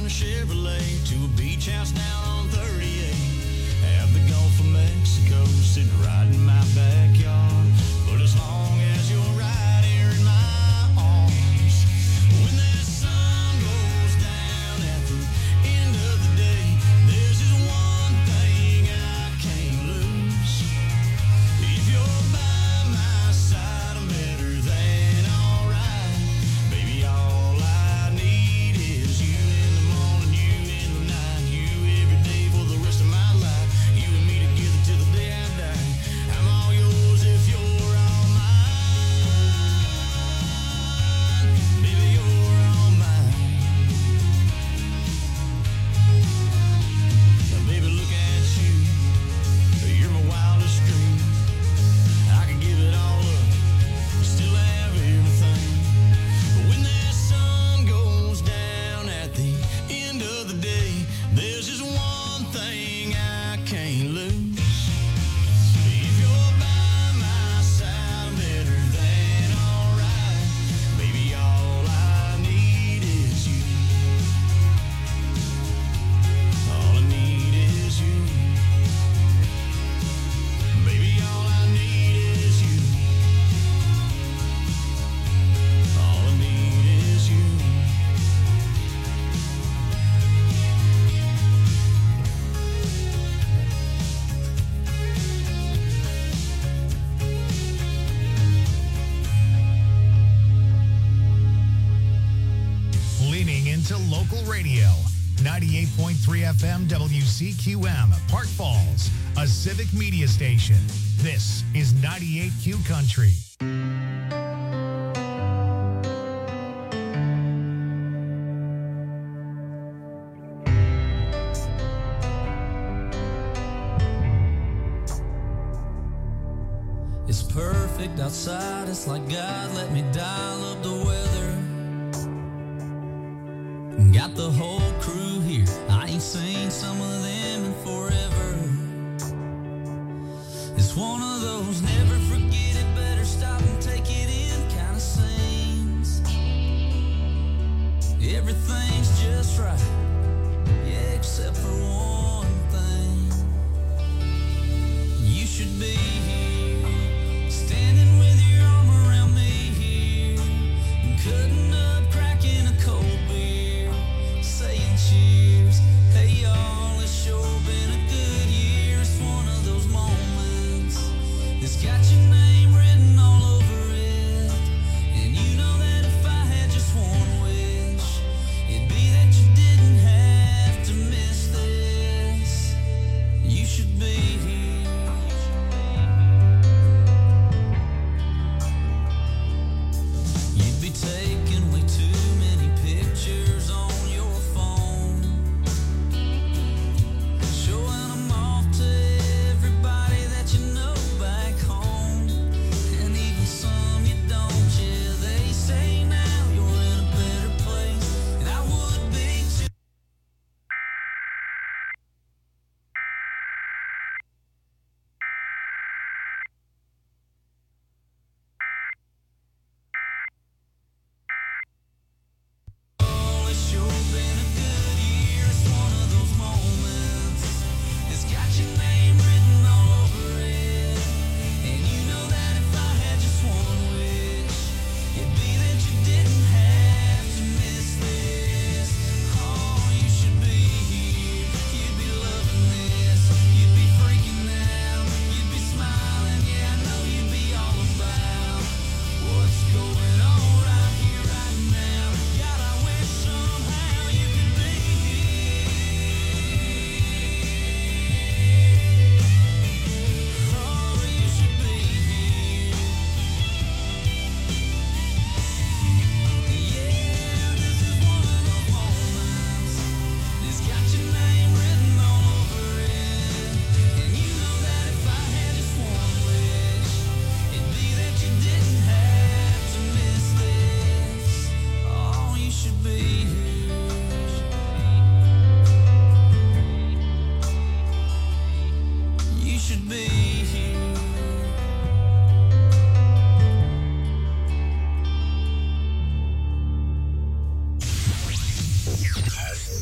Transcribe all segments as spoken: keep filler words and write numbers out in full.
Chevrolet to a beach house down on thirty-eight. Have the Gulf of Mexico sitting right in my backyard. But as long as you're right here in my arms, when that sun goes down at the end of the day, there's just one thing I can't lose. If you're by my side, I'm better than alright. Baby, all I need is you in the morning, you in the night, you every day for the rest of my life. You and me together till the day I die. I'm all yours if you're all mine. Baby, you're all mine. Now, baby, look at you. You're my wildest dream. I could give it all up, still have everything. But when that sun goes down at the end of the day, there's just one thing I can't lose. If you're by my side, I'm better than alright. Baby, all I need is you. All I need is you. Baby, all I need is you. All I need is you. Leaning into local radio. ninety-eight point three F M W C Q M, Park Falls, a civic media station. This is ninety-eight Q Country. It's perfect outside, it's like God let me dial up the weather. Got the whole crew here, I ain't seen some of them in forever. It's one of those never forget it, better stop and take it in kind of scenes. Everything's just right, yeah, except for one thing. You should be here, standing with your arm around me here, and cutting up, cracking a cold beer, saying cheers. Hey y'all, it's sure been a good year. It's one of those moments that's got your name written all over it. And you know that if I had just one wish, it'd be that you didn't have to miss this. You should be here.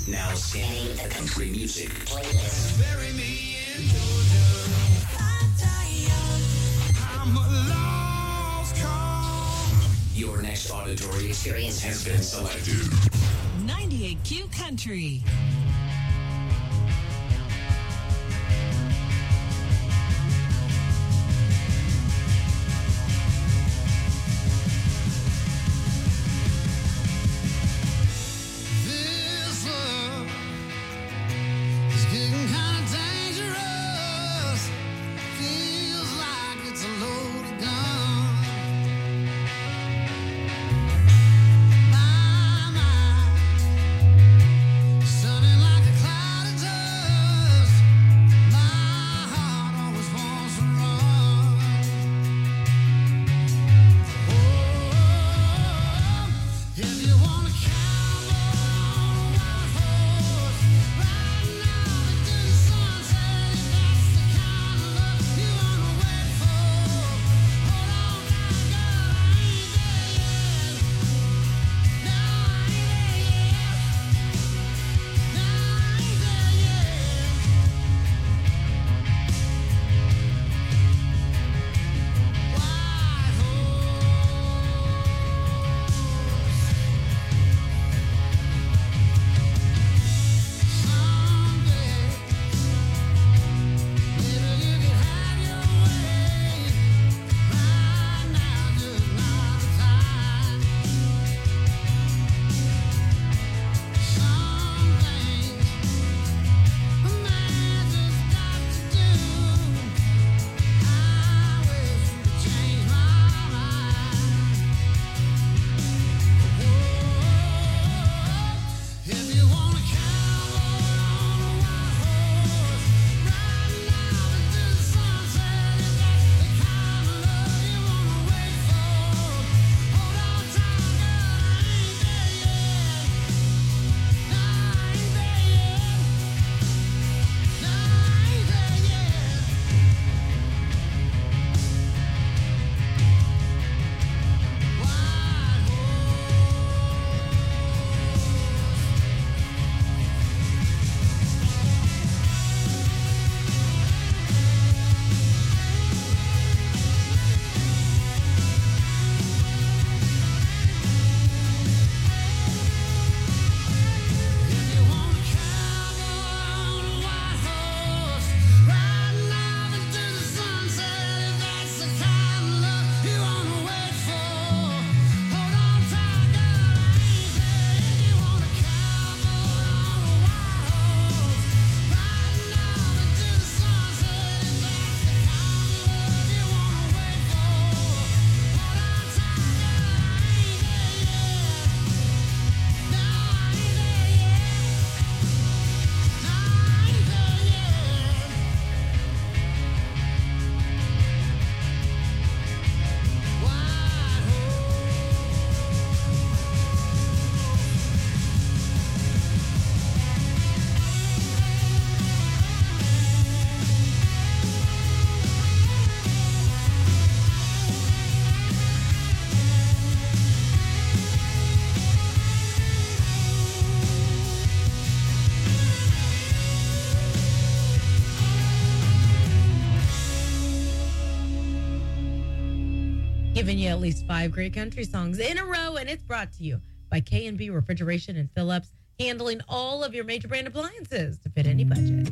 Now scanning the country music playlist. Bury me in Georgia. I die young. I'm a lost cause. Your next auditory experience has been selected. ninety-eight Q Country. This love is getting kind of dangerous. Feels like it's a loaded gun. My mind sunning like a cloud of dust. My heart always wants to run. Oh, if you wanna cowboy on a white horse, riding out into the sunset, if that's the kind of love you wanna wait for, hold on tight, girl, I ain't there yet. No, I ain't there yet. No, I ain't there yet. White someday, maybe you could have your way. Right now, just not the time. Some things a man just got to do. I wish you could change my mind. If you want a cowboy on a white horse, riding out into the sunset, if that's the kind of love you wanna wait for, hold on tight, girl, I ain't there yet. No, I ain't there yet. No, I ain't there yet. White If you want a cowboy on a white horse, riding out into the sunset, if that's the kind of love you wanna wait for, hold on tight, girl, I ain't there. If you want a cowboy on a white horse, riding out into the sunset, if that's the kind of love you wanna wait for, hold on tight, girl, I ain't there yet. No, I ain't there yet. No, I ain't there yet. White Giving you at least five great country songs in a row, and it's brought to you by K and B Refrigeration and Phillips, handling all of your major brand appliances to fit any budget.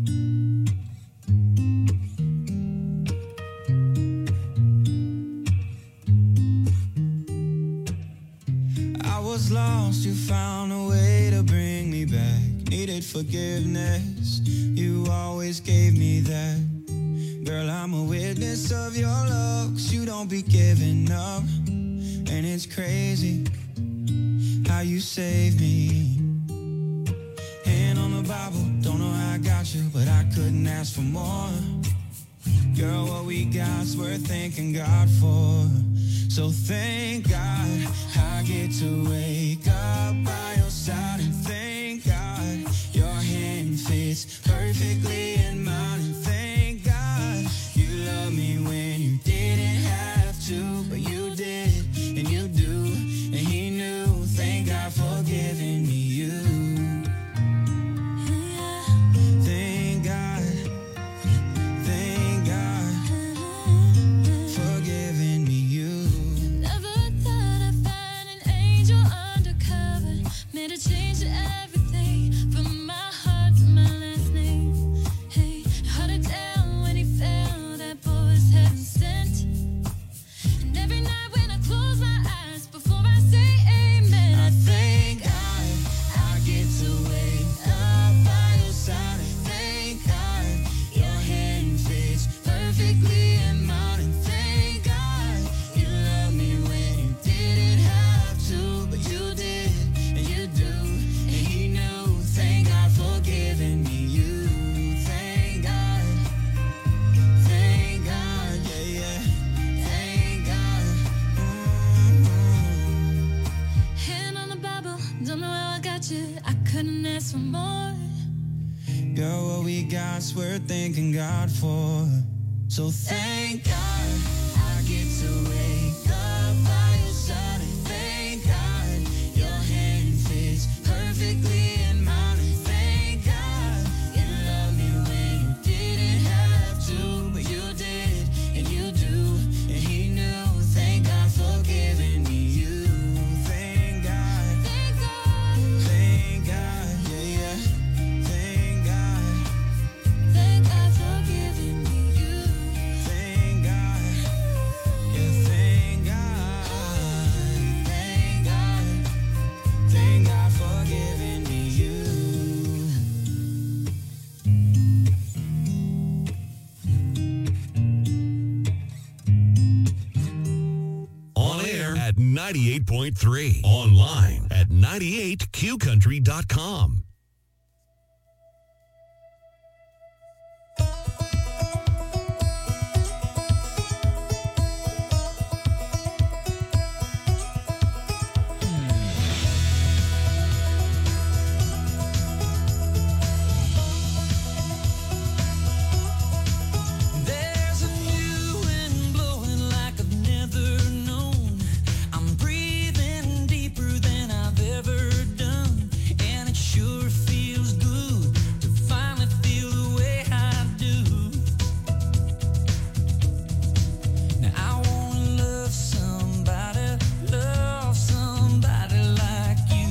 I was lost, you found a way to bring me back. Needed forgiveness, you always gave me that. Girl, I'm a witness of your love, 'cause you don't be giving up. And it's crazy how you saved me. Hand on the Bible, don't know how I got you, but I couldn't ask for more. Girl, what we got's worth thanking God for. So thank God I get to wake up by your side, and thank God your hand fits perfectly in mine, and thank God you love me when you didn't have to, but you did, and you do, and he knew. Thank God for giving me you. made a change to everything from my heart to my last name. Hey, hard to tell when he fell, that boy was heaven sent. And every night when I close my eyes before I say amen, I thank God I get to wake up by your side. Thank God your hand fits perfectly in mine. And thank God you love me when you didn't have to, but you did, and you do, and he knew. Thank God for giving me you. Thank God, thank God, yeah, yeah. Thank God. Mm-hmm. Hand on the Bible, don't know how I got you. I couldn't ask for more. Girl, what we got's worth thanking God for. So thank God I get to wake up by your side. And thank God your hand fits perfectly in mine. And thank God you love me when you didn't have to, but you did, and you do, and he knew. Thank God for giving me you. Thank God, thank God, thank God, yeah, yeah. Thank God, thank God for giving me you. Thank God, yeah, thank God, thank God, thank God for giving me you. On air at ninety-eight point three. Online at ninety-eight q country dot com. There's a new wind blowing like I've never known. I'm breathing deeper than I've ever done, and it sure feels good to finally feel the way I do. Now I wanna love somebody, love somebody like you.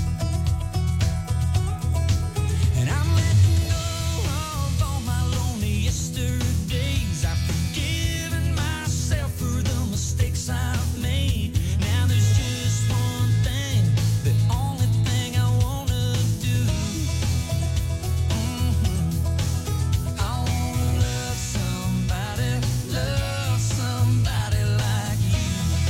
And I'm letting go of all my lonely yesterdays. I've forgiven myself for the mistakes I've made. Now there's just one thing, the only thing I wanna do. Mhm. I wanna love somebody, love somebody like you.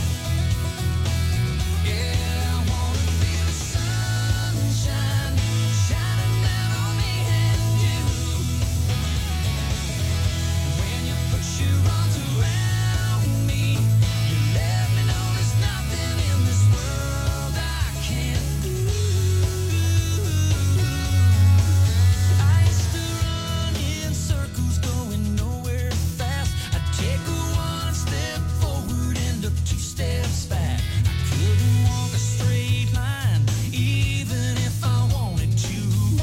Yeah, I wanna feel the sunshine shining down on me and you. When you put your arms around me, you let me know there's nothing in this world I can't do. I used to run in circles going nowhere fast. I'd take one step forward and took two steps back. I couldn't walk a straight line even if I wanted to.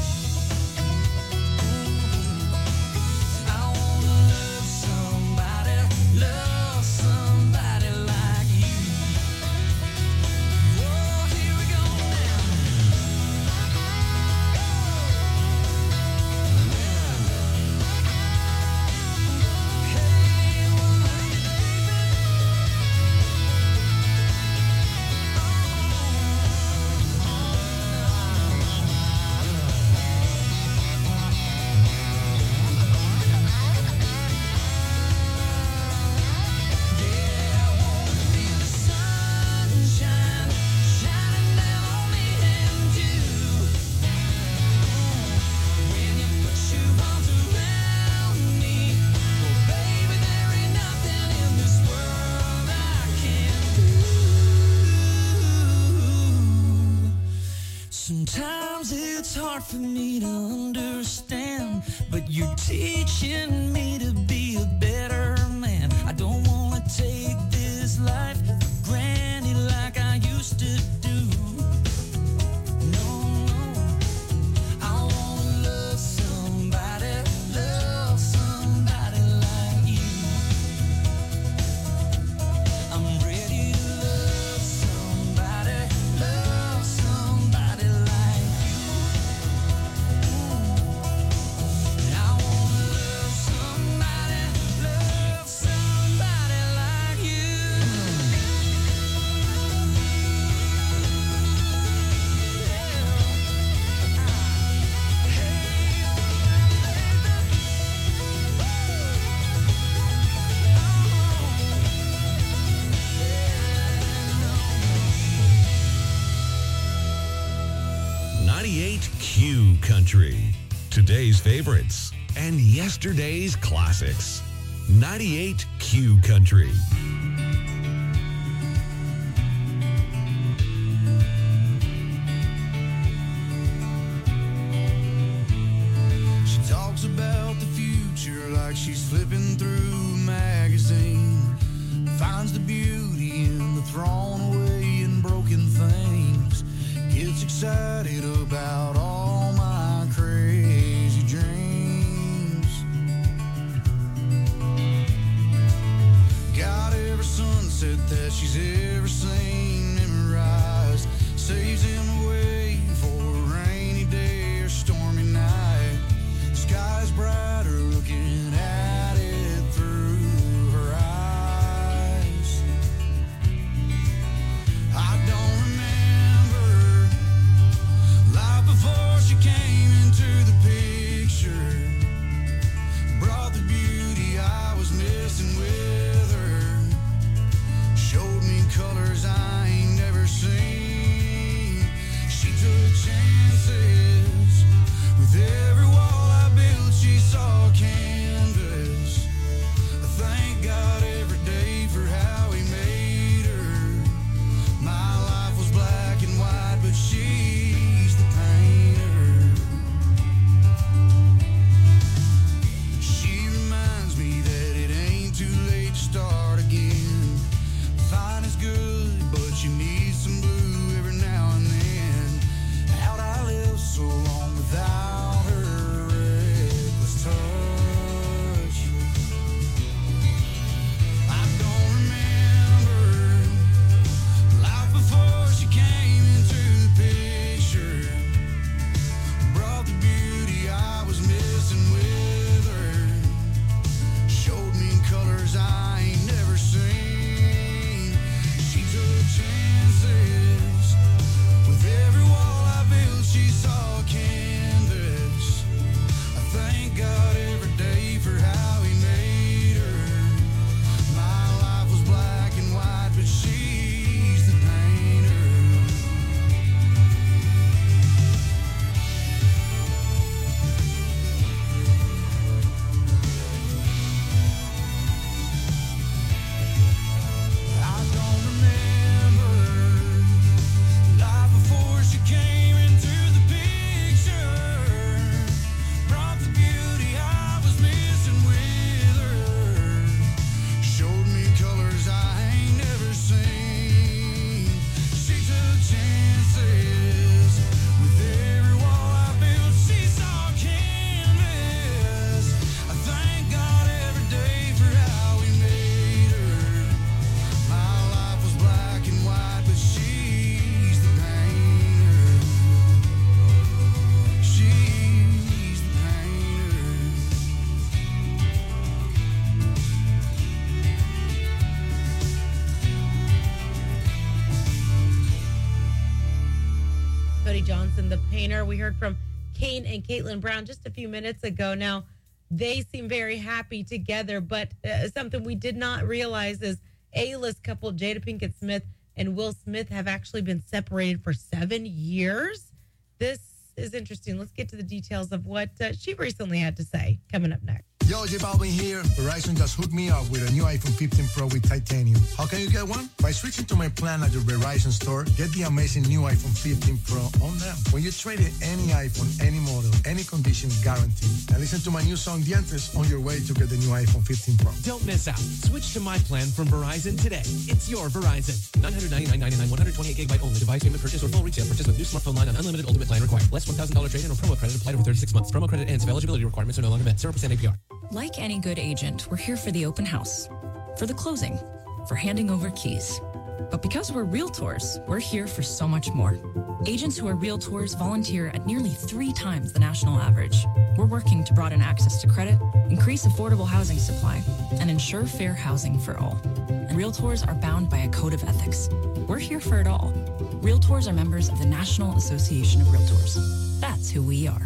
I wanna love somebody, love somebody like you. Oh, here we go now. Hey, one hundred, yeah, I wanna feel the sunshine shining down on me and you. When you put your arms around me, well, baby, there ain't nothing in this world I can't do. Sometimes it's hard for me to understand, but you're teaching me to be a better man. I don't wanna take this life for granted like I used to do. No, no. I wanna love somebody, love somebody like you. I'm ready to love somebody, love somebody like ninety-eight Q Country. Today's favorites and yesterday's classics. ninety-eight Q Country. She talks about the future like she's flipping through a magazine. Finds the beauty in the thrown away and broken things. Gets excited about all my crazy dreams. Got every sunset that she's ever seen memorized. Saves him away for a rainy day or stormy night. Sky's brighter looking at it through her eyes. I don't remember life before she came into the picture. Brought the beauty I was missing with her. Showed me colors I ain't never seen. She took chances with every wall I built. She saw canvas. I thank God every day for how he made her. My life was black and white, but she's the painter. She reminds me that it ain't too late to start again. Fine is good, but you need some blue every now and then. How'd I live so long without her reckless touch? I don't remember life before she came into the picture. Brought the beauty I was missing with her. Showed me colors I ain't never seen. She took chances with every wall I built. She saw canvas. I thank God every day for how he made her. My life was black and white, but she's the painter. I don't remember life before she came into the picture. Brought the beauty I was missing with her. Showed me colors I ain't never seen. She took chances with every wall I built. She saw canvas. I thank God every day for how he made her. My life was black and white, but she's the painter. She's the painter. Cody Johnson, the painter. We heard from Kane and Caitlin Brown just a few minutes ago. Now, they seem very happy together, but uh, something we did not realize is A-list couple Jada Pinkett Smith and Will Smith have actually been separated for seven years. This is interesting. Let's get to the details of what uh, she recently had to say coming up next. Yo, J Balvin here. Verizon just hooked me up with a new iPhone fifteen Pro with titanium. How can you get one? By switching to my plan at your Verizon store, get the amazing new iPhone fifteen Pro on them. When you trade in any iPhone, any model, any condition, guaranteed. And listen to my new song, Dientes, on your way to get the new iPhone fifteen Pro. Don't miss out. Switch to my plan from Verizon today. It's your Verizon. nine hundred ninety-nine dollars and ninety-nine cents, one hundred twenty-eight gigabyte only. Device payment purchase or full retail purchase with new smartphone line on unlimited ultimate plan required. Less one thousand dollars trade-in or promo credit applied over thirty-six months. Promo credit ends if eligibility requirements are no longer met. zero percent A P R. Like any good agent, we're here for the open house, for the closing, for handing over keys. But because we're realtors, we're here for so much more. Agents who are realtors volunteer at nearly three times the national average. We're working to broaden access to credit, increase affordable housing supply, and ensure fair housing for all. And realtors are bound by a code of ethics. We're here for it all. Realtors are members of the National Association of Realtors. That's who we are.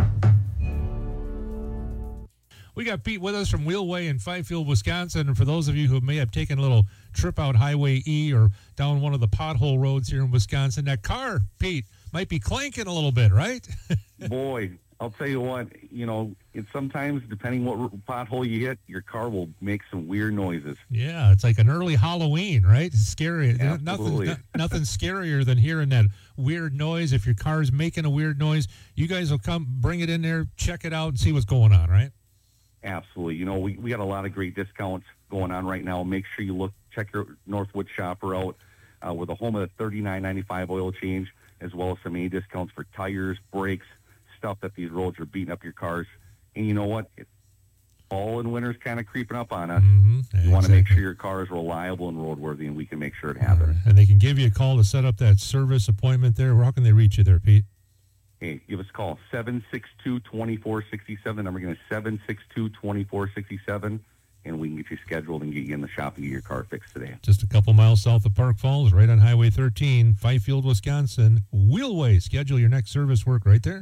We got Pete with us from Wheelway in Fifield, Wisconsin. And for those of you who may have taken a little trip out Highway E or down one of the pothole roads here in Wisconsin, that car, Pete, might be clanking a little bit, right? Boy, I'll tell you what, you know, it's sometimes, depending what r- pothole you hit, your car will make some weird noises. Yeah, it's like an early Halloween, right? It's scary. Absolutely. Nothing, nothing scarier than hearing that weird noise. If your car's making a weird noise, you guys will come, bring it in there, check it out, and see what's going on, right? Absolutely. You know, we, we got a lot of great discounts going on right now. Make sure you look, check your Northwood shopper out. Uh, we're the home of the thirty-nine ninety-five oil change, as well as some A discounts for tires, brakes, stuff that these roads are beating up your cars. And you know what? It's fall and winter's kind of creeping up on us. Mm-hmm. You Exactly. want to make sure your car is reliable and roadworthy, and we can make sure it happens. And they can give you a call to set up that service appointment there. How can they reach you there, Pete? Hey, give us a call, seven six two, two four six seven. Number again is seven six two, two four six seven, and we can get you scheduled and get you in the shop and get your car fixed today. Just a couple miles south of Park Falls, right on Highway thirteen, Fifield, Wisconsin. Wheelway. Schedule your next service work right there.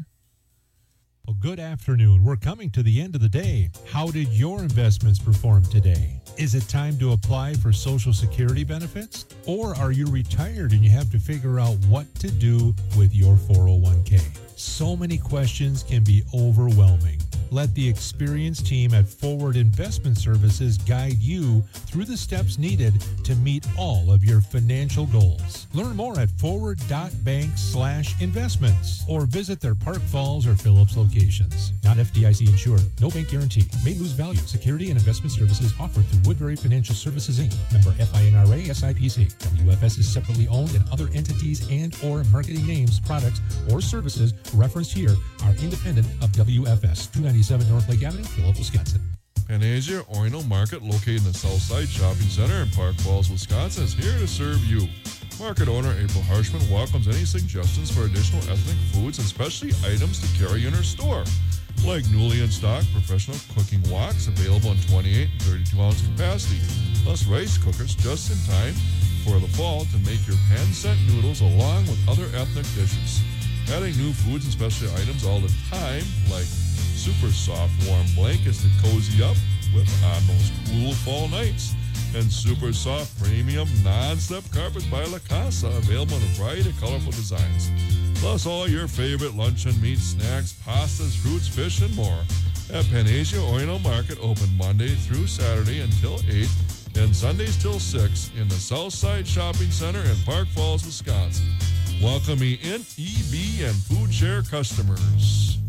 Well, good afternoon. We're coming to the end of the day. How did your investments perform today? Is it time to apply for Social Security benefits? Or are you retired and you have to figure out what to do with your four oh one k? So many questions can be overwhelming. Let the experienced team at Forward Investment Services guide you through the steps needed to meet all of your financial goals. Learn more at forward.bank slash investments or visit their Park Falls or Phillips locations. Not F D I C insured. No bank guarantee. May lose value. Security and investment services offered through Woodbury Financial Services, Incorporated. Member F I N R A S I P C. W F S is separately owned, and other entities and or marketing names, products, or services referenced here are independent of W F S. two ninety-seven North Lake Avenue, Phillips, Wisconsin. Panasia Orono Market, located in the Southside Shopping Center in Park Falls, Wisconsin, is here to serve you. Market owner April Harshman welcomes any suggestions for additional ethnic foods and specialty items to carry in her store, like newly in stock professional cooking woks available in twenty-eight and thirty-two ounce capacity, plus rice cookers just in time for the fall to make your pan-set noodles along with other ethnic dishes. Adding new foods and specialty items all the time, like super soft warm blankets to cozy up with on those cool fall nights, and super soft premium non-slip carpets by La Casa, available in a variety of colorful designs. Plus all your favorite luncheon meats, snacks, pastas, fruits, fish, and more. At Panasia Orono Market, open Monday through Saturday until eight and Sundays till six in the Southside Shopping Center in Park Falls, Wisconsin. Welcoming in E B and Food Share customers.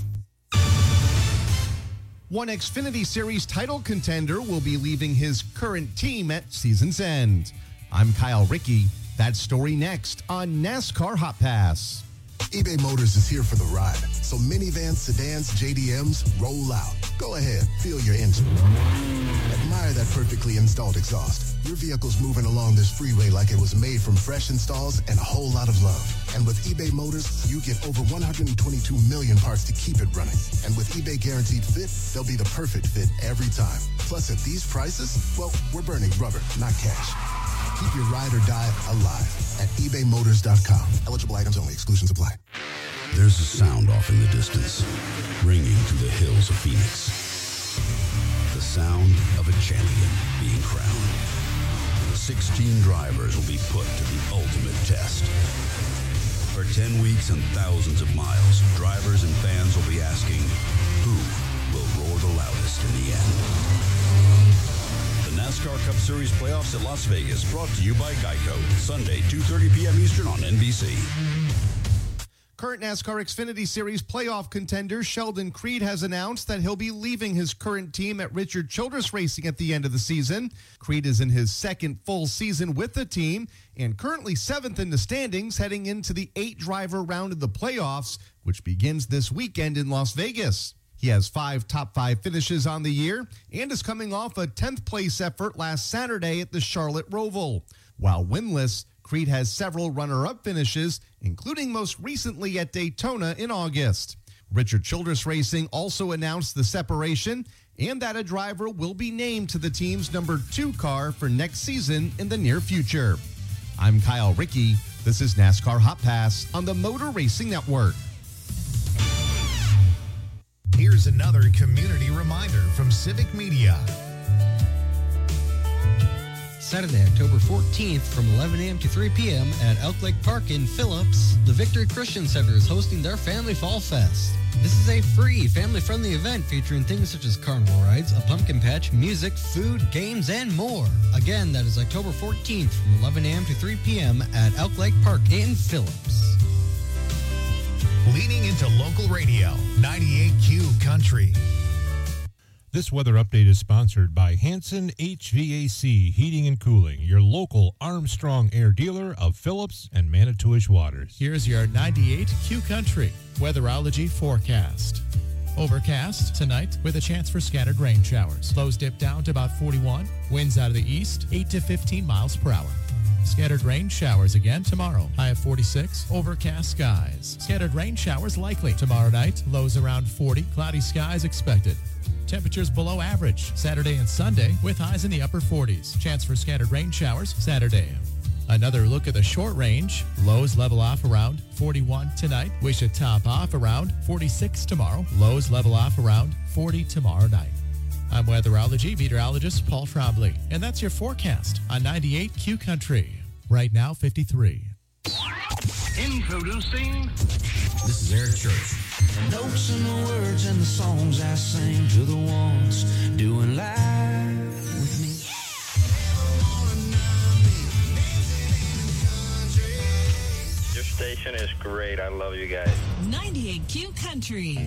One Xfinity Series title contender will be leaving his current team at season's end. I'm Kyle Rickey. That story next on NASCAR Hot Pass. eBay Motors is here for the ride. So minivans, sedans, J D Ms, roll out. Go ahead, feel your engine. Admire that perfectly installed exhaust. Your vehicle's moving along this freeway like it was made from fresh installs and a whole lot of love. And with eBay Motors, you get over one hundred twenty-two million parts to keep it running. And with eBay Guaranteed Fit, they'll be the perfect fit every time. Plus, at these prices, well, we're burning rubber, not cash. Keep your ride or die alive at ebay motors dot com. Eligible items only. Exclusions apply. There's a sound off in the distance, ringing through the hills of Phoenix. The sound of a champion being crowned. sixteen drivers will be put to the ultimate test. For ten weeks and thousands of miles, drivers and fans will be asking, who will roar the loudest in the end? The NASCAR Cup Series playoffs at Las Vegas, brought to you by Geico. Sunday, two thirty p.m. Eastern on N B C. Current NASCAR Xfinity Series playoff contender Sheldon Creed has announced that he'll be leaving his current team at Richard Childress Racing at the end of the season. Creed is in his second full season with the team and currently seventh in the standings heading into the eight-driver round of the playoffs, which begins this weekend in Las Vegas. He has five top five finishes on the year and is coming off a tenth place effort last Saturday at the Charlotte Roval. While winless, Creed has several runner-up finishes, including most recently at Daytona in August. Richard Childress Racing also announced the separation and that a driver will be named to the team's number two car for next season in the near future. I'm Kyle Rickey. This is NASCAR Hot Pass on the Motor Racing Network. Here's another community reminder from Civic Media. Saturday, October fourteenth from eleven a.m. to three p.m. at Elk Lake Park in Phillips. The Victory Christian Center is hosting their Family Fall Fest. This is a free, family-friendly event featuring things such as carnival rides, a pumpkin patch, music, food, games, and more. Again, that is October fourteenth from eleven a.m. to three p.m. at Elk Lake Park in Phillips. Leaning into local radio, ninety-eight Q Country. This weather update is sponsored by Hanson H V A C Heating and Cooling, your local Armstrong Air dealer of Phillips and Manitowish Waters. Here's your ninety-eight Q Country weatherology forecast. Overcast tonight with a chance for scattered rain showers. Lows dip down to about forty-one. Winds out of the east, eight to fifteen miles per hour. Scattered rain showers again tomorrow. High of forty-six. Overcast skies. Scattered rain showers likely. Tomorrow night, lows around forty. Cloudy skies expected. Temperatures below average Saturday and Sunday with highs in the upper forties. Chance for scattered rain showers Saturday. Another look at the short range. Lows level off around forty-one tonight. We should top off around forty-six tomorrow. Lows level off around forty tomorrow night. I'm weatherology meteorologist Paul Trombley, and that's your forecast on ninety-eight Q Country. Right now, fifty-three. Introducing. This is Eric Church. The notes and the words and the songs I sing to the ones doing live with me. Your station is great. I love you guys. ninety-eight Q Country.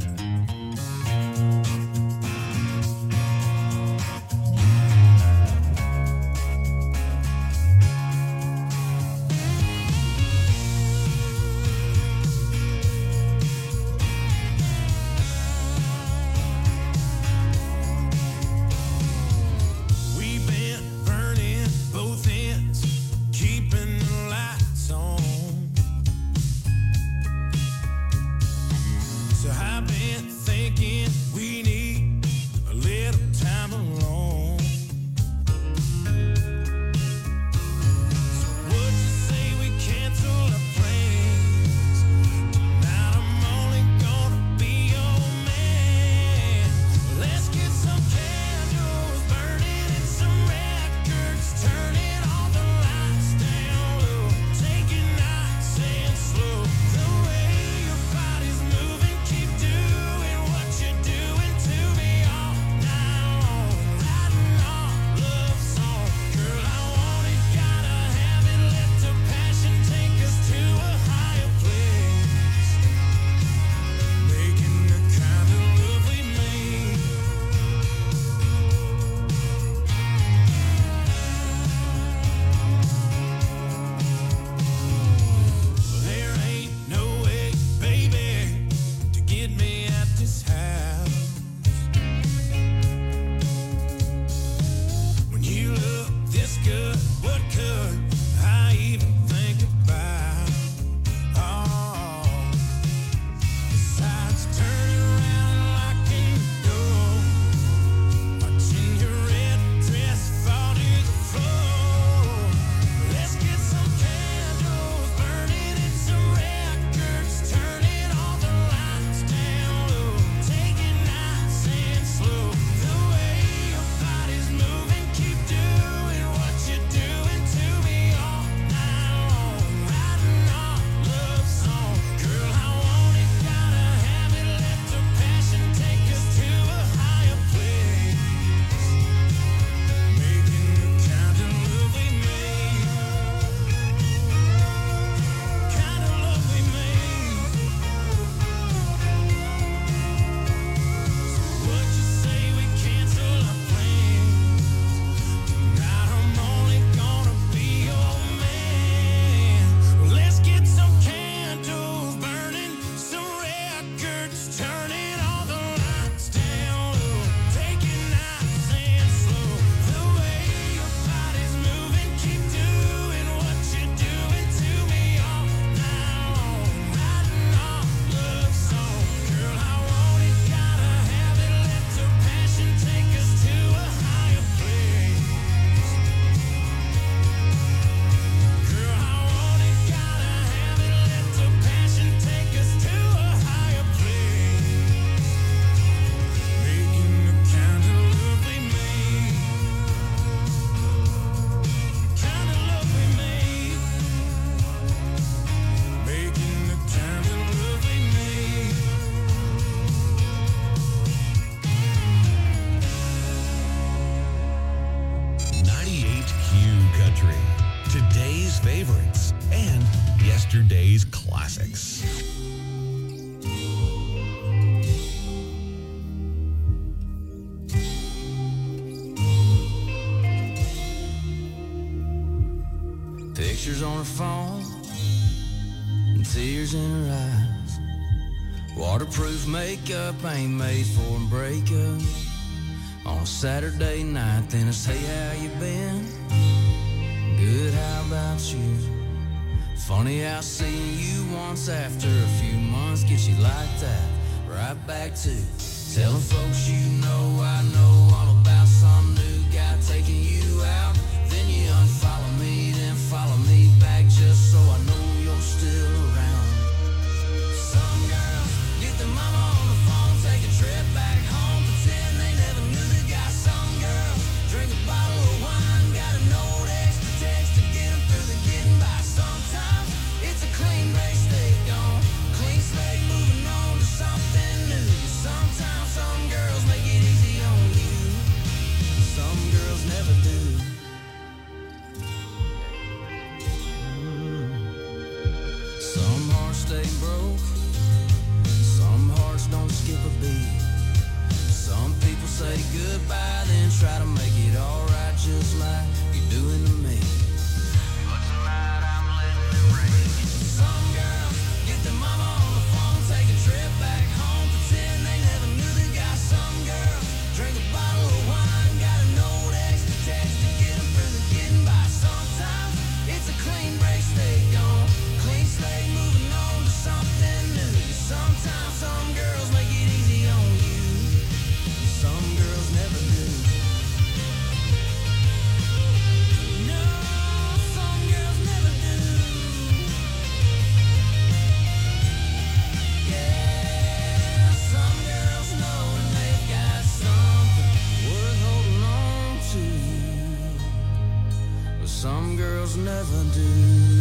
So I've been thinking on her phone, and tears in her eyes. Waterproof makeup ain't made for a breakup. On a Saturday night, then it's, hey, how you been? Good, how about you? Funny how seeing you once after a few months gets you like that. Right back to telling folks you know I know all about some new guy taking you out. Then you unfollow me, then follow me back just so I know you're still around. Some girls get their mama on the phone, take a trip back home, pretend they never knew the guy. Some girls drink a bottle of wine, got a note, extra text to get them through the getting by. Sometimes it's a clean break, stay gone, clean slate, moving on to something new. Sometimes some girls make it easy on you, some girls never do. Some hearts stay broke, some hearts don't skip a beat. Some people say goodbye, then try to make it alright just like you're doing to me. But tonight I'm letting it rain. Some girls get their mama on the phone, take a trip back home, pretend they never knew the guy. Some girls drink a bottle of wine, got a note, extra text to get them through the getting by. Sometimes it's a clean break, stay gone, clean slate, moving on to something new. Sometimes some girls make it easy on you, some girls never do. No, some girls never do. Yeah, some girls know when they've got something worth holding on to, but some girls never do.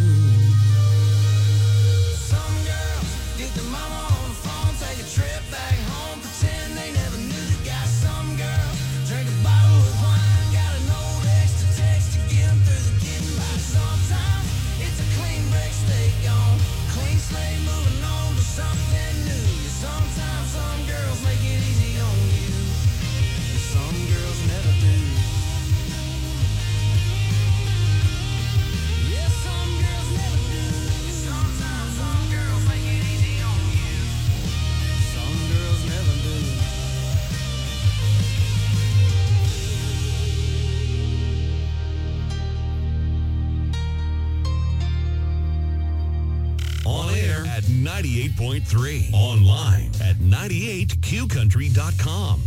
Some girls get their mama on the phone, take a trip back home, pretend they never knew the guy. Some girls drink a bottle of wine, got a note, extra text to get them through the getting by. Sometimes it's a clean break, stay gone, clean slate, moving on to something new. Sometimes some girls make it easy on you, some girls never do. Yeah, some girls never do. Sometimes some girls make it easy on you, some girls never do. On air at ninety-eight point three. Online at ninety-eight Q country dot com.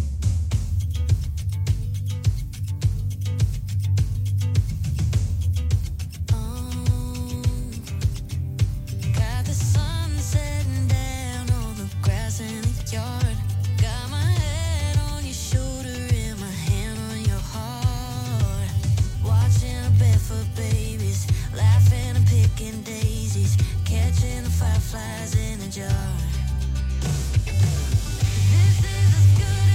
Got the sun setting down on the grass in the yard. Got my head on your shoulder and my hand on your heart. Watching the barefoot babies, laughing and picking daisies, catching the fireflies in a jar. This is as good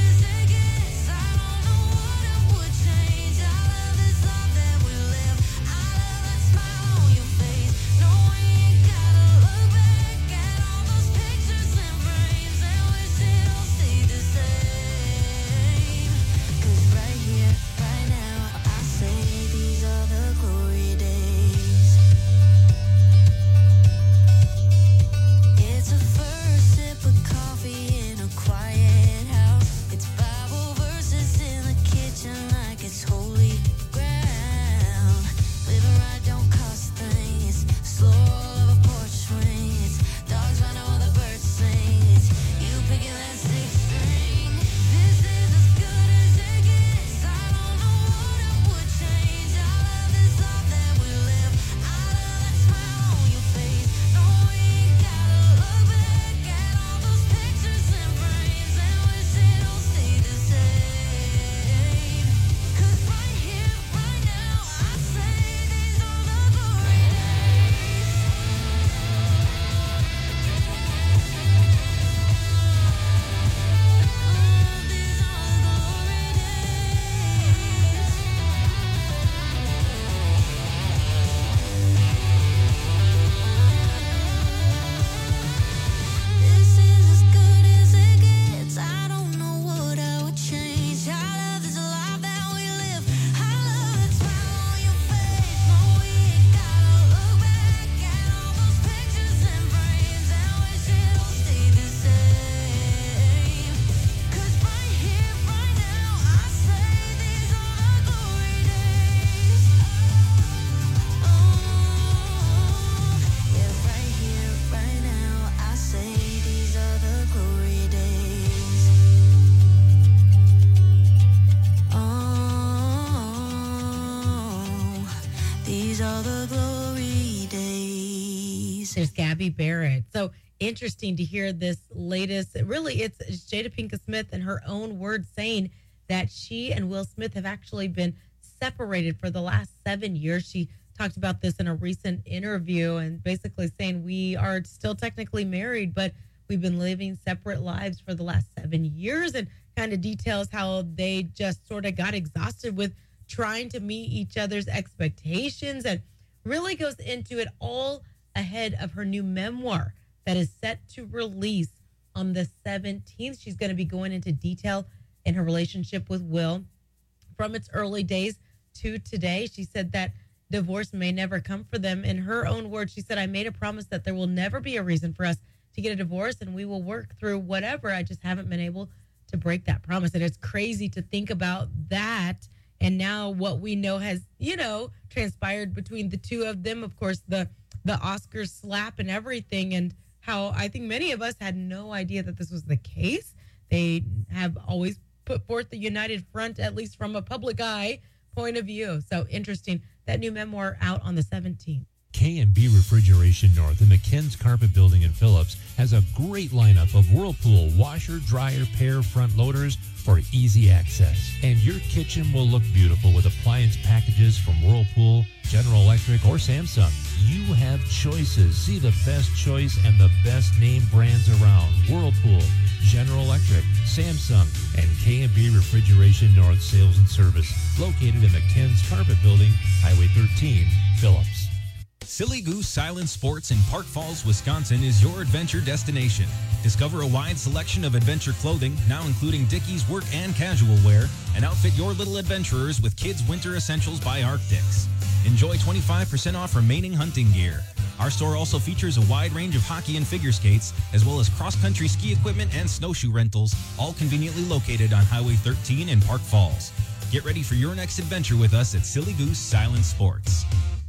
There's Gabby Barrett. So interesting to hear this latest. Really, it's Jada Pinkett Smith in her own words saying that she and Will Smith have actually been separated for the last seven years. She talked about this in a recent interview and basically saying we are still technically married, but we've been living separate lives for the last seven years, and kind of details how they just sort of got exhausted with trying to meet each other's expectations, and really goes into it all ahead of her new memoir that is set to release on the seventeenth. She's going to be going into detail in her relationship with Will from its early days to today. She said that divorce may never come for them. In her own words, she said, I made a promise that there will never be a reason for us to get a divorce, and we will work through whatever. I just haven't been able to break that promise. And it's crazy to think about that. And now what we know has, you know, transpired between the two of them. Of course, the the Oscars slap and everything, and how I think many of us had no idea that this was the case. They have always put forth the united front, at least from a public eye point of view. So interesting. That new memoir out on the seventeenth. K and B Refrigeration North in the Ken's Carpet Building in Phillips has a great lineup of Whirlpool washer, dryer, pair, front loaders for easy access. And your kitchen will look beautiful with appliance packages from Whirlpool, General Electric, or Samsung. You have choices. See the best choice and the best name brands around. Whirlpool, General Electric, Samsung, and K and B Refrigeration North Sales and Service, located in the Ken's Carpet Building, Highway thirteen, Phillips. Silly Goose Silent Sports in Park Falls, Wisconsin is your adventure destination. Discover a wide selection of adventure clothing, now including Dickies work and casual wear, and outfit your little adventurers with kids' winter essentials by Arctics. Enjoy twenty-five percent off remaining hunting gear. Our store also features a wide range of hockey and figure skates, as well as cross-country ski equipment and snowshoe rentals, all conveniently located on Highway thirteen in Park Falls. Get ready for your next adventure with us at Silly Goose Silent Sports.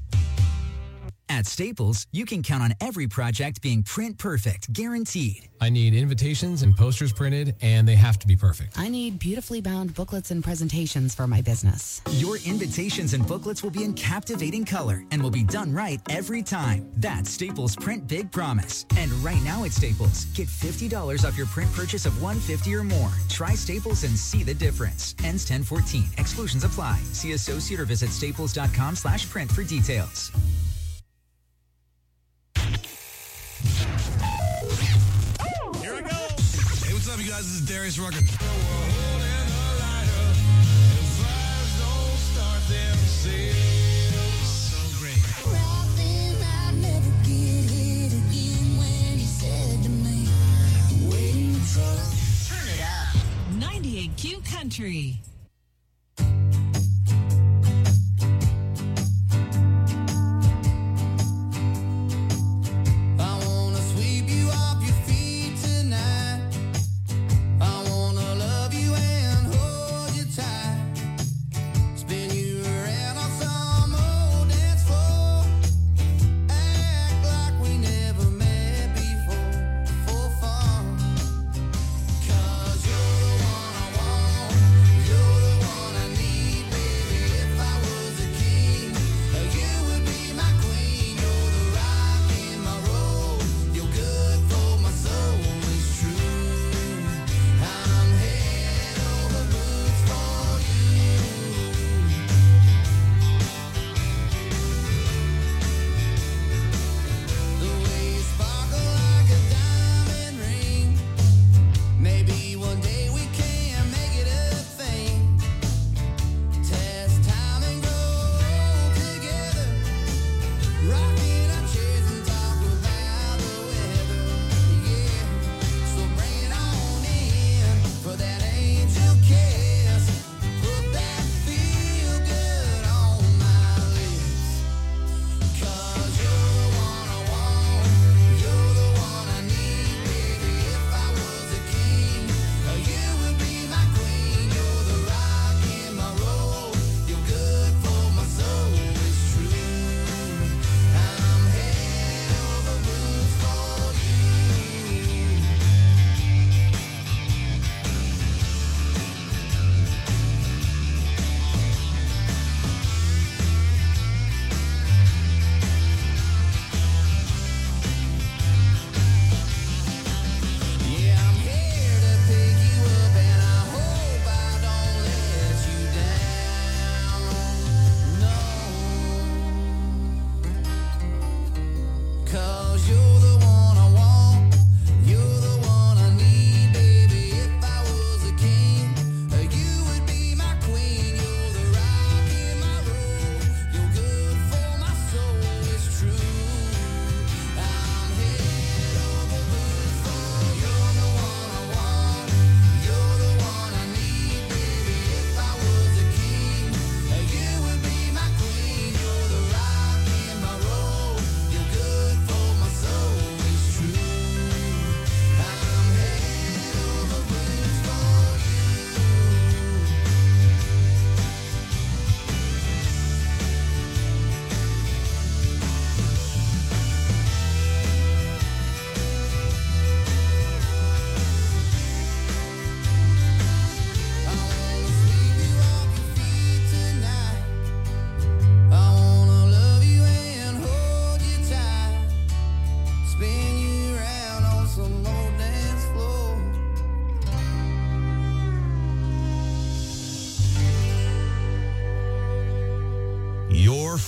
At Staples, you can count on every project being print perfect, guaranteed. I need invitations and posters printed, and they have to be perfect. I need beautifully bound booklets and presentations for my business. Your invitations and booklets will be in captivating color and will be done right every time. That's Staples Print Big Promise. And right now at Staples, get fifty dollars off your print purchase of one hundred fifty dollars or more. Try Staples and see the difference. Ends ten fourteen. Exclusions apply. See associate or visit staples.com slash print for details. Here we go. Hey, what's up, you guys? This is Darius Rucker. So great. Turn it up. ninety-eight Q Country. You're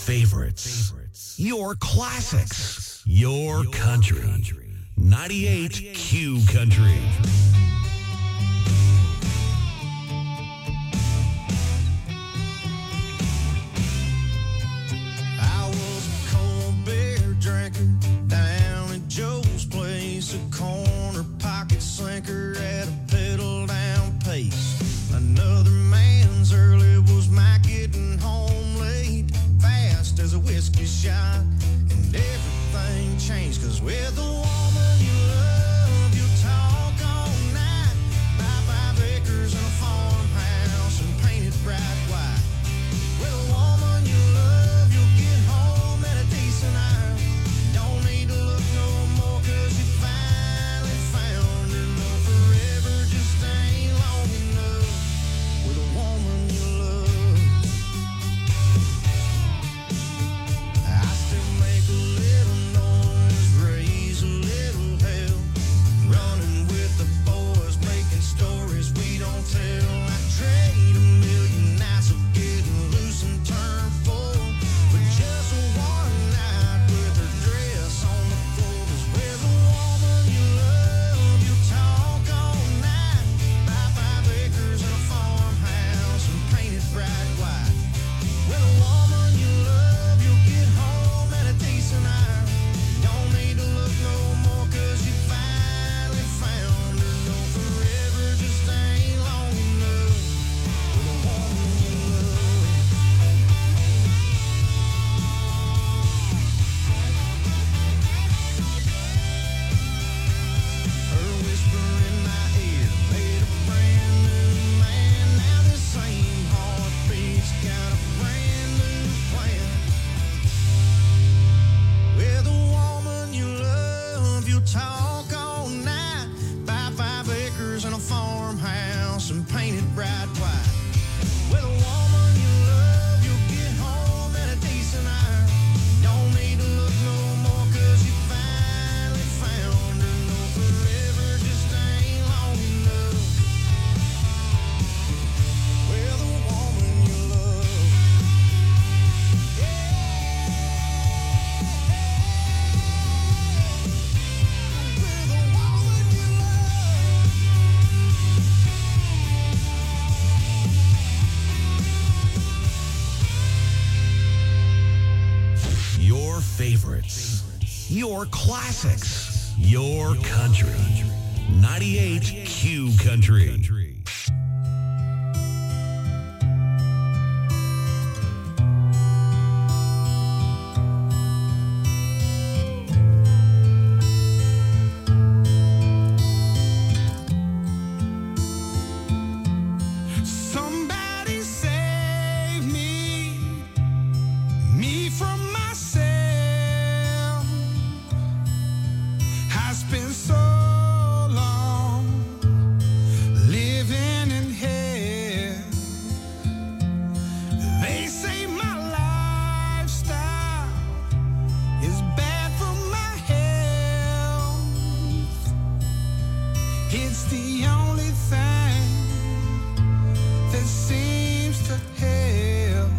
favorites. Your classics. Your country. ninety-eight Q Country. I was a cold beer drinker down at Joe's place, a corner pocket slinker at a pedal down pace. Another man's early was my getting home late, fast as a whiskey shot, and everything changed, cause with the woman you love, you talk all night, buy five acres and a farmhouse and paint it bright white. With a woman you love, you'll get home at a decent hour. Don't need to look no more, cause you finally found her. No, forever just ain't long enough with a woman you love. I still make a little noise, raise a little hell, running with the boys, making stories we don't tell. I trade a million nights of getting loose and turn full, but just one night with her dress on the floor. 'Cause with a woman you love, you talk all night, buy five acres and a farmhouse and paint it bright white. With a woman you love, you'll get home at a decent hour. Don't need to look no more, 'cause you finally found her. No, forever just ain't long enough with a woman you love. Her whisper in my ear made a brand new man. Now the same heartbeat's got a brand new plan. With a woman you love, you'll talk all night, buy five acres and a farmhouse and paint it bright white. With a woman you love, you'll get home at a decent hour. Don't need to look no more, 'cause you finally found her. No, forever just ain't long enough with a woman you love. Your favorites. Your classics. Your country. ninety-eight Q Country. Somebody save me, me from myself. I spent so long living in hell. They say my lifestyle is bad for my health. It's the only thing that seems to help.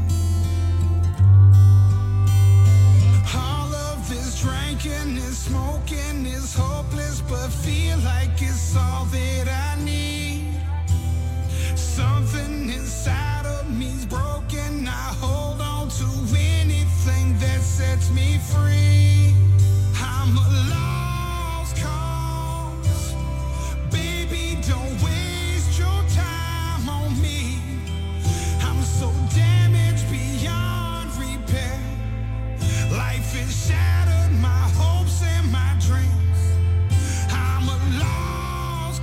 All of this drinking and smoking is hopeless, but feel like it's all that I need. Something inside of me's broken. I hold on to anything that sets me free. I'm a lost cause. Baby, don't waste your time on me. I'm so damaged beyond repair. Life has shattered my hopes and my dreams. I'm a lost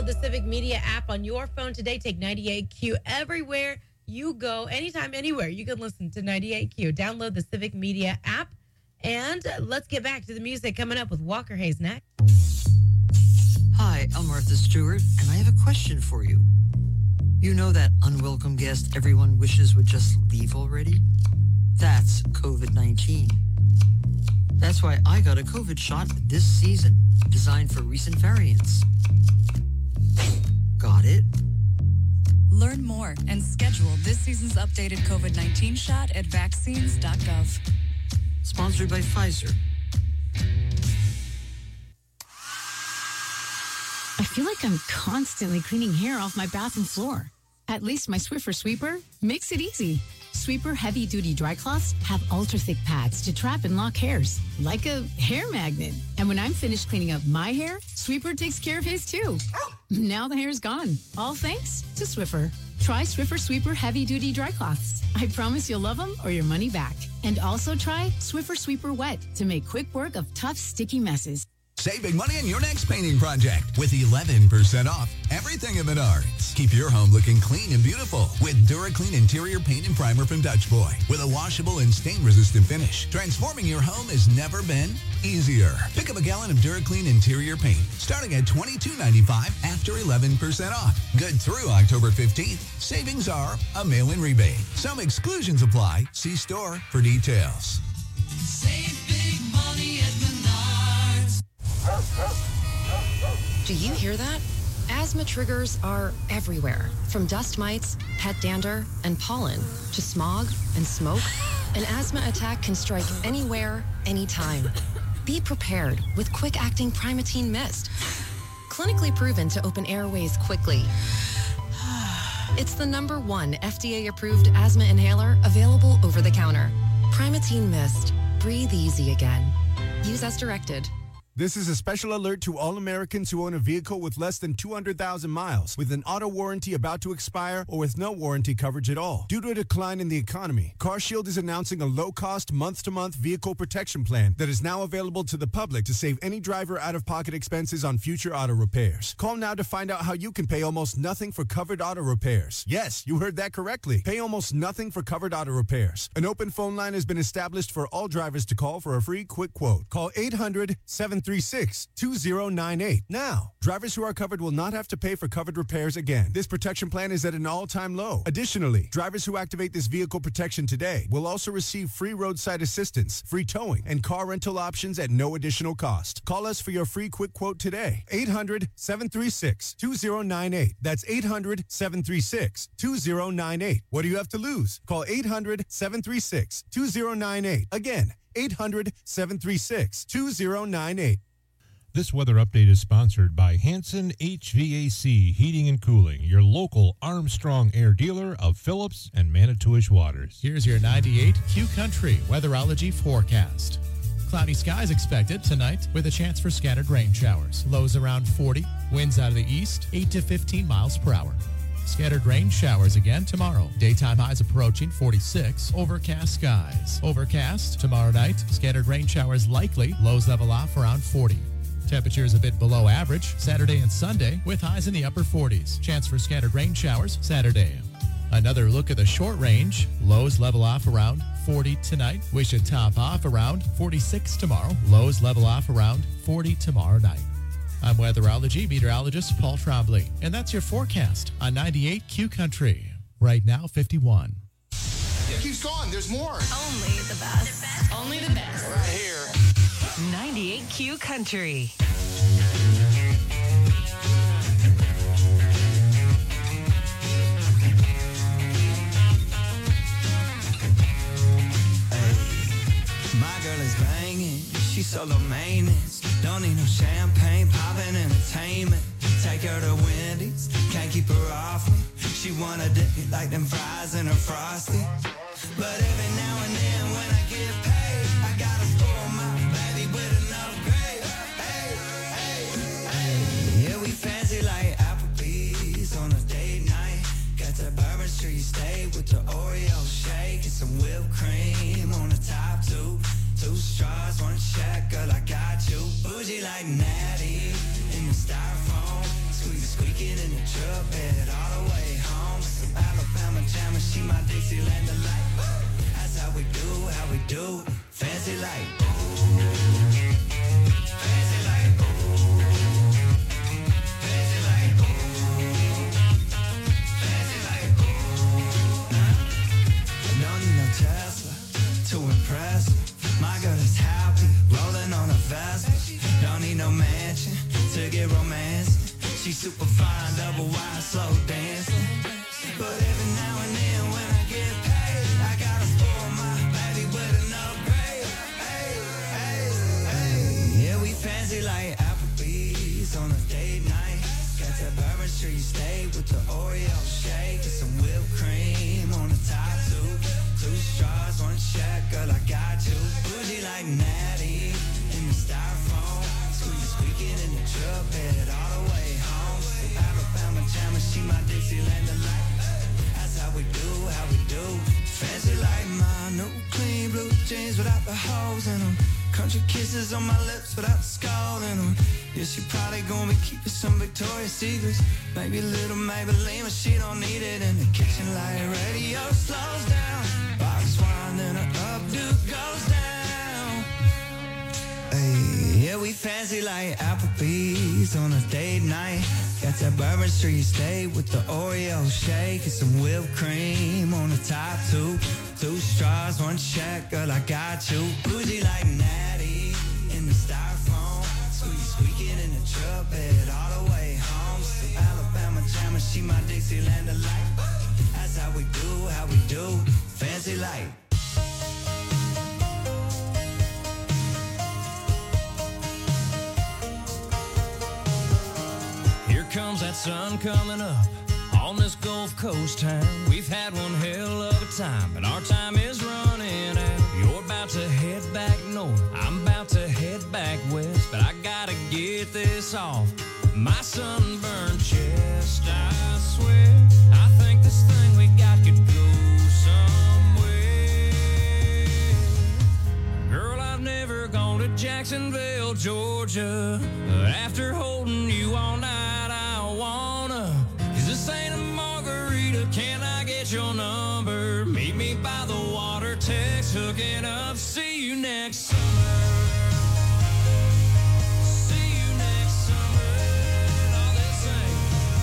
Download the Civic Media app on your phone today. Take ninety-eight Q everywhere you go, anytime, anywhere. You can listen to ninety-eight Q. Download the Civic Media app. And let's get back to the music coming up with Walker Hayes next. Hi, I'm Martha Stewart, and I have a question for you. You know that unwelcome guest everyone wishes would just leave already? That's COVID nineteen. That's why I got a COVID shot this season, designed for recent variants. Got it? Learn more and schedule this season's updated COVID nineteen shot at vaccines dot gov. Sponsored by Pfizer. I feel like I'm constantly cleaning hair off my bathroom floor. At least my Swiffer Sweeper makes it easy. Sweeper heavy-duty dry cloths have ultra-thick pads to trap and lock hairs, like a hair magnet. And when I'm finished cleaning up my hair, Sweeper takes care of his too. Now the hair's gone, all thanks to Swiffer. Try Swiffer Sweeper heavy-duty dry cloths. I promise you'll love them or your money back. And also try Swiffer Sweeper Wet to make quick work of tough, sticky messes. Save big money on your next painting project with eleven percent off everything at Menards. Keep your home looking clean and beautiful with DuraClean Interior Paint and Primer from Dutch Boy. With a washable and stain-resistant finish, transforming your home has never been easier. Pick up a gallon of DuraClean Interior Paint starting at twenty-two ninety-five after eleven percent off. Good through October fifteenth. Savings are a mail-in rebate. Some exclusions apply. See store for details. Save big money at Menards. Do you hear that? Asthma triggers are everywhere, from dust mites, pet dander, and pollen, to smog and smoke. An asthma attack can strike anywhere, anytime. Be prepared with quick-acting Primatene Mist. Clinically proven to open airways quickly. It's the number one F D A-approved asthma inhaler available over the counter. Primatene Mist. Breathe easy again. Use as directed. This is a special alert to all Americans who own a vehicle with less than two hundred thousand miles, with an auto warranty about to expire, or with no warranty coverage at all. Due to a decline in the economy, CarShield is announcing a low-cost, month-to-month vehicle protection plan that is now available to the public to save any driver out-of-pocket expenses on future auto repairs. Call now to find out how you can pay almost nothing for covered auto repairs. Yes, you heard that correctly. Pay almost nothing for covered auto repairs. An open phone line has been established for all drivers to call for a free quick quote. Call eight hundred, seven three six, two zero nine eight. Now, drivers who are covered will not have to pay for covered repairs again. This protection plan is at an all-time low. Additionally, drivers who activate this vehicle protection today will also receive free roadside assistance, free towing, and car rental options at no additional cost. Call us for your free quick quote today. eight hundred, seven three six, two zero nine eight. That's eight hundred, seven three six, two zero nine eight. What do you have to lose? Call eight hundred, seven three six, two zero nine eight. Again, eight hundred, seven three six, two zero nine eight. This weather update is sponsored by Hanson H V A C Heating and Cooling, your local Armstrong Air dealer of Phillips and Manitowish Waters. Here's your ninety-eight Q Country weatherology forecast. Cloudy skies expected tonight with a chance for scattered rain showers. Lows around forty, winds out of the east, eight to fifteen miles per hour. Scattered rain showers again tomorrow. Daytime highs approaching forty-six. Overcast skies. Overcast tomorrow night. Scattered rain showers likely. Lows level off around forty. Temperatures a bit below average Saturday and Sunday with highs in the upper forties. Chance for scattered rain showers Saturday. Another look at the short range. Lows level off around forty tonight. We should top off around forty-six tomorrow. Lows level off around forty tomorrow night. I'm weatherology meteorologist Paul Trombley, and that's your forecast on ninety-eight Q Country. Right now, fifty-one. It keeps going. There's more. Only the best. Only the best. Right here. ninety-eight Q Country. My girl is banging, she's solo maintenance. Don't need no champagne, poppin' entertainment. Take her to Wendy's, can't keep her off me. She wanna dip it like them fries in her frosty. But every now and then when I get paid, I gotta spoil my baby with enough gravy. Hey, hey, hey. Yeah, we fancy like Applebee's on a date night. Got the Bourbon Street steak with the Oreo shake and some whipped cream on the top two. Two straws, one check, girl, I got you. Bougie like Natty in the styrofoam. Squeaky, squeaky Dixieland delight. That's how we do, how we do. Fancy like. Fancy like. Fancy like. Fancy like. I don't need no Tesla to impress her. My girl is happy, rolling on a Vespa. Don't need no mansion to get romance. She's super fine, double wide, slow dancing. But every now and then when I get paid, I gotta spoil my baby with an upgrade. Hey, hey, hey. Yeah, we fancy like Applebee's on a date night. Got that Bourbon Street steak with the Oreo shake and some whipped cream on the top two. Two straws, one check, girl, I got you. Bougie like Natty in the styrofoam. Squeaky squeaking in the truck, headed all the way home. Alabama jammer, she my Dixieland delight. That's how we do, how we do. Fancy like my new clean blue jeans without the holes in them. Country kisses on my lips without the skull in them. Yeah, she probably gonna be keeping some Victoria's Secrets. Maybe a little Maybelline, but she don't need it. In the kitchen light radio slows down. Box wine, then her updo goes down. Hey, yeah, we fancy like Applebee's on a date night. Got that Bourbon Street steak with the Oreo shake and some whipped cream on the top two. Two straws, one check, girl, I got you. Bougie like Natty in the styrofoam. Squeaky squeaking in the truck, headed all the way home. So Alabama jammer, she my Dixieland delight. That's how we do, how we do. Fancy like. Here comes that sun coming up on this Gulf Coast town. We've had one hell of a time, but our time is running out. You're about to head back north, I'm about to head back west, but I gotta get this off my sunburned chest. I swear, I think this thing we got could go somewhere. Girl, I've never gone to Jacksonville, Georgia, but after holding you all night, I wanna. Cause this ain't a margarita, can I get your number? Meet me by the water, text, hooking up, see you next summer. See you next summer. All that same.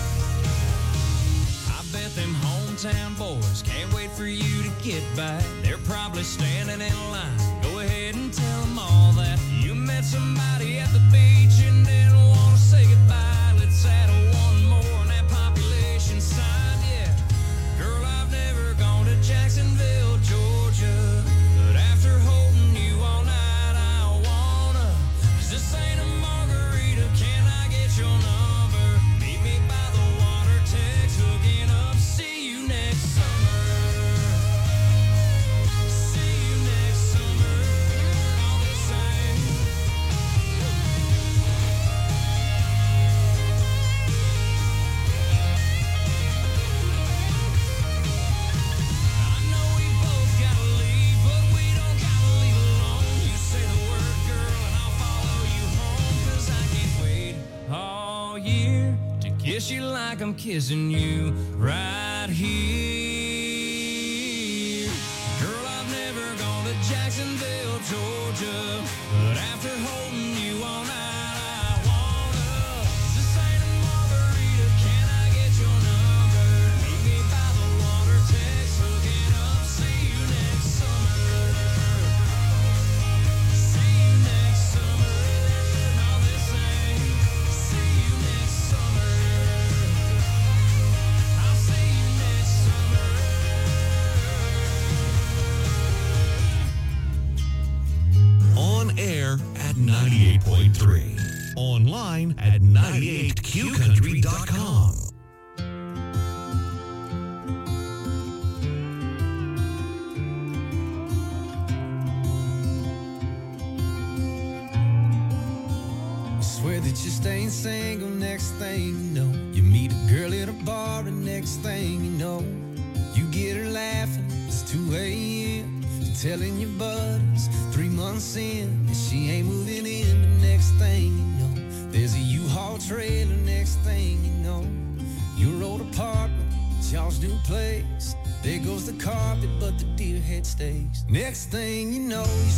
I bet them hometown boys can't wait for you to get back. They're probably standing in line. Go ahead and tell them all that you met somebody at the beach and didn't want to say goodbye. Let's add one more on that population sign, yeah. Girl, I've never gone to Jacksonville, Georgia, but after holding you all night, I wanna. Cause this ain't a margarita, can I get your number? Meet me by the water, text, hooking up, see you next summer. See you next summer, all the same. I know we both gotta leave, but we don't gotta leave alone. You say the word, girl, and I'll follow you home. Cause I can't wait all year to kiss you like I'm kissing you right here. Girl, I've never gone to Jacksonville, Georgia, but after holding you all night, I wanna. This ain't a margarita, can I get your number? Meet me by the water, text, hooking up, see you next summer. See you next summer, all the same. See you next summer. I'll see you next summer. On air at ninety-eight point three. Online at ninety-eight q country dot com. I swear that you're staying single, next thing you know, you meet a girl at a bar, and next thing you know, you get her laughing, it's two a.m. You're telling your buddies three months in, and she ain't moving in, but next thing you know, there's a U-Haul trailer, next thing you know, your old apartment, it's y'all's new place. There goes the carpet, but the deer head stays. Next thing you know,